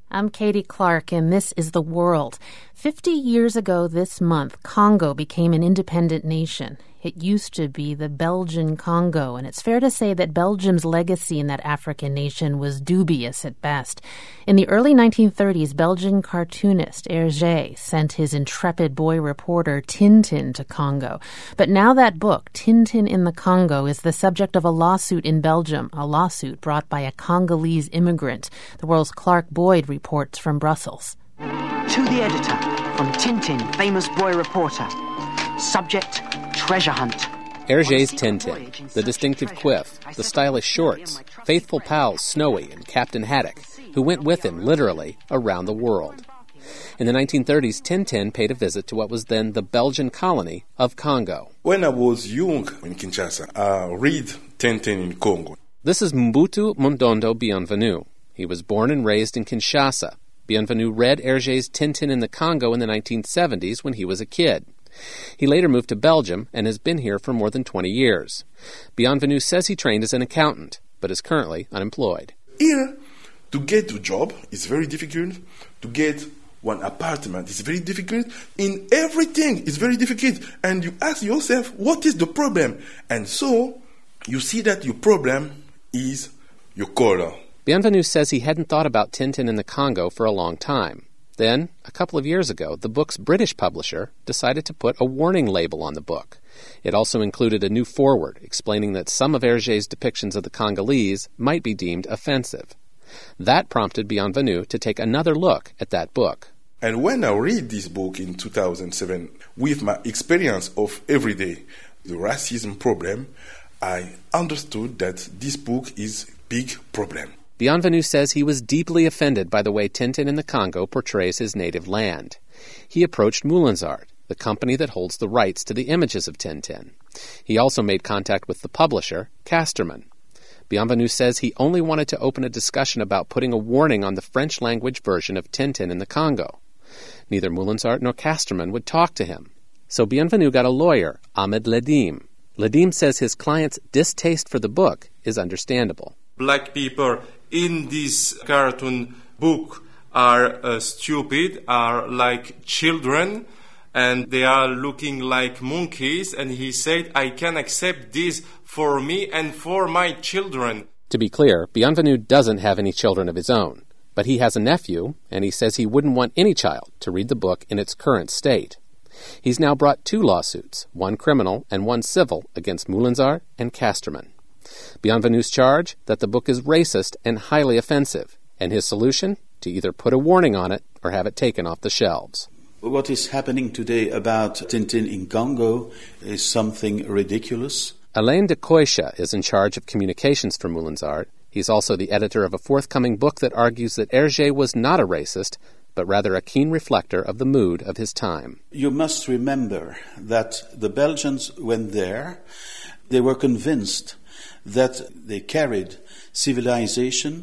I'm Katie Clark, and this is The World. 50 years ago this month, Congo became an independent nation. It used to be the Belgian Congo, and it's fair to say that Belgium's legacy in that African nation was dubious at best. In the early 1930s, Belgian cartoonist Hergé sent his intrepid boy reporter Tintin to Congo. But now that book, Tintin in the Congo, is the subject of a lawsuit in Belgium, a lawsuit brought by a Congolese immigrant. The World's Clark Boyd reports from Brussels. To the editor, from Tintin, famous boy reporter. Subject, treasure hunt. Hergé's Tintin, the distinctive quiff, the stylish shorts, faithful pals Snowy and Captain Haddock, who went with him, literally, around the world. In the 1930s, Tintin paid a visit to what was then the Belgian colony of Congo. When I was young in Kinshasa, I read Tintin in Congo. This is Mbutu Mondondo Bienvenu. He was born and raised in Kinshasa. Bienvenu read Hergé's Tintin in the Congo in the 1970s when he was a kid. He later moved to Belgium and has been here for more than 20 years. Bienvenu says he trained as an accountant, but is currently unemployed. Here, to get a job is very difficult. To get one apartment is very difficult. In everything is very difficult. And you ask yourself, what is the problem? And so, you see that your problem is your color. Bienvenu says he hadn't thought about Tintin in the Congo for a long time. Then, a couple of years ago, the book's British publisher decided to put a warning label on the book. It also included a new foreword explaining that some of Hergé's depictions of the Congolese might be deemed offensive. That prompted Bienvenu to take another look at that book. And when I read this book in 2007, with my experience of everyday, the racism problem, I understood that this book is a big problem. Bienvenu says he was deeply offended by the way Tintin in the Congo portrays his native land. He approached Moulinsart, the company that holds the rights to the images of Tintin. He also made contact with the publisher, Casterman. Bienvenu says he only wanted to open a discussion about putting a warning on the French-language version of Tintin in the Congo. Neither Moulinsart nor Casterman would talk to him. So Bienvenu got a lawyer, Ahmed Ledim. Ledim says his client's distaste for the book is understandable. Black people in this cartoon book are stupid, are like children, and they are looking like monkeys. And he said, I can accept this for me and for my children. To be clear, Bienvenu doesn't have any children of his own, but he has a nephew, and he says he wouldn't want any child to read the book in its current state. He's now brought two lawsuits, one criminal and one civil, against Moulinsart and Casterman. Bienvenu's charge, that the book is racist and highly offensive, and his solution, to either put a warning on it or have it taken off the shelves. What is happening today about Tintin in Congo is something ridiculous. Alain de Koisha is in charge of communications for Moulinsart. He's also the editor of a forthcoming book that argues that Hergé was not a racist, but rather a keen reflector of the mood of his time. You must remember that the Belgians went there. They were convinced that they carried civilization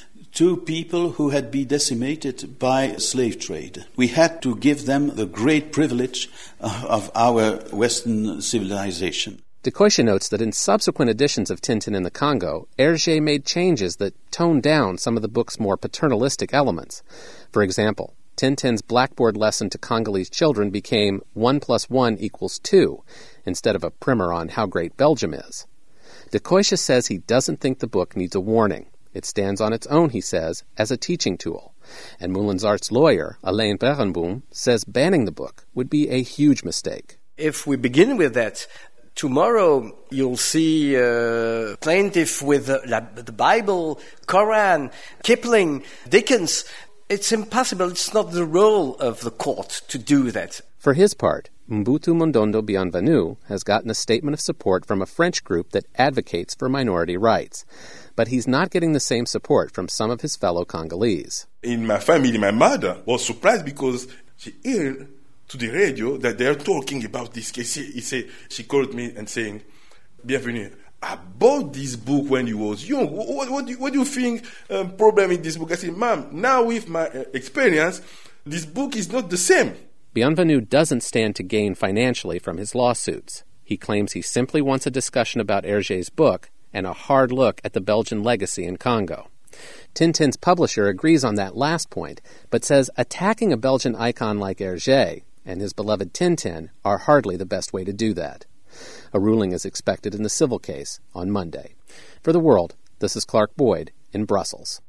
to people who had been decimated by slave trade. We had to give them the great privilege of our Western civilization. De Koisha notes that in subsequent editions of Tintin in the Congo, Hergé made changes that toned down some of the book's more paternalistic elements. For example, Tintin's blackboard lesson to Congolese children became 1 + 1 = 2, instead of a primer on how great Belgium is. De Koisha says he doesn't think the book needs a warning. It stands on its own, he says, as a teaching tool. And Moulinsart's lawyer, Alain Berenboom, says banning the book would be a huge mistake. If we begin with that, tomorrow you'll see plaintiff with the Bible, Koran, Kipling, Dickens. It's impossible. It's not the role of the court to do that. For his part, Mbutu Mondondo Bienvenu has gotten a statement of support from a French group that advocates for minority rights. But he's not getting the same support from some of his fellow Congolese. In my family, my mother was surprised because she heard to the radio that they are talking about this case. She called me and saying, Bienvenu, I bought this book when you was young. What do you think problem in this book? I said, Mom, now with my experience, this book is not the same. Bienvenu doesn't stand to gain financially from his lawsuits. He claims he simply wants a discussion about Hergé's book and a hard look at the Belgian legacy in Congo. Tintin's publisher agrees on that last point, but says attacking a Belgian icon like Hergé and his beloved Tintin are hardly the best way to do that. A ruling is expected in the civil case on Monday. For The World, this is Clark Boyd in Brussels.